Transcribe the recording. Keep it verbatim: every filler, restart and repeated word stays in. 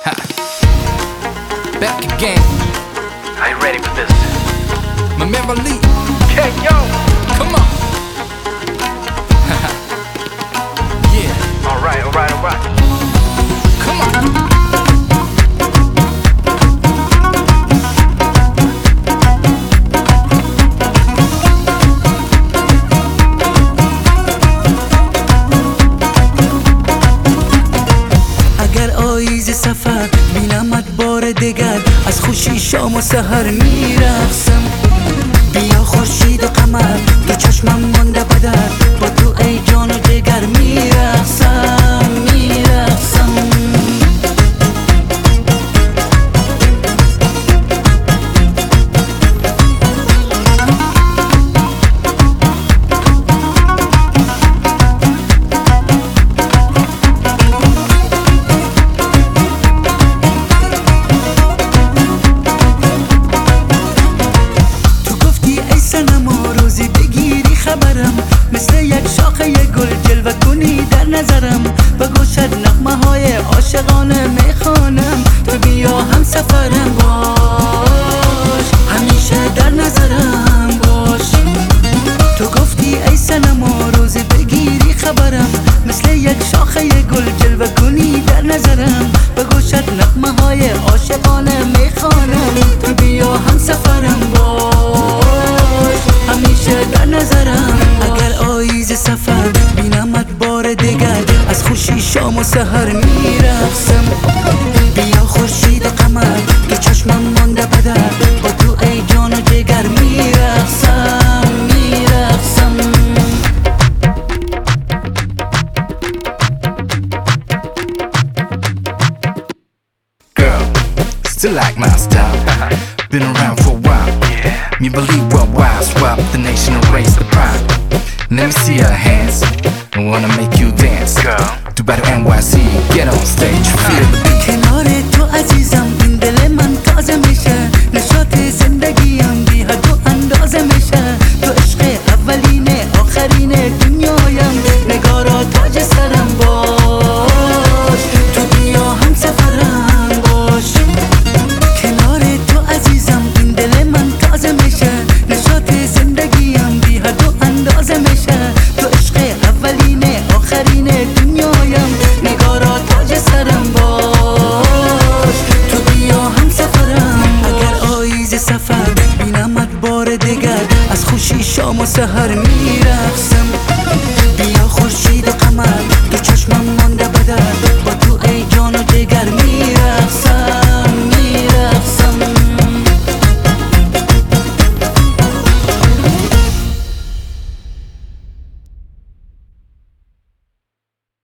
Back again. Are you ready for this? Remember Lee? Okay, yo! Come on. Yeah. Alright, alright, alright. Come on. سفر بینمت بار دگر از خوشی شام و سحر میرقصم. بیا خورشید و قمر تو چشمم مانده بدر با تو ای جان و جگر میرقصم میرقصم. مثل یک شاخه گل جلوه کنی در نظرم، به گوشت نغمه های عاشقانه میخوانم. تو بیا هم سفرم باش، همیشه در نظرم باش. تو گفتی ای صنما روزی بگیری خبرم، مثل یک شاخه گل جلوه کنی در نظرم، به گوشت نغمه های عاشقانه میخوانم. تو بیا هم سفرم باش، همیشه در نظرم. اگر آیز سفر بینمت بار دیگر از خوشی شام و سحر میرقصم. بیا خورشید و قمر تو چشمم مانده بدر با تو ای جان و جگر میرقصم میرقصم. Girl, still like my style. Been around for a while. Yeah. Me believe worldwide, swap the nation and raise the pride. Let me see your hands. I wanna make you dance. Girl. Do better N Y C. Get on stage, feel the beat. کنار تو عزیزم این دل من تازه میشه، نشاط زندگیم بی حد و اندازه میشه. تو عشق اولینه آخرینه دنیایم، نگارا تاج سرم باش. تو بیا هم سفرم باش. کنار تو عزیزم این دل من تازه میشه، نشاط زندگیم بی حد و اندازه میشه. تو عشق اولینه آخرینه دنیایم، نگارا تاج سرم باش. تو بیا هم سفرم. اگر آیز سفر بینمت بار دیگر از خوشی شام و سحر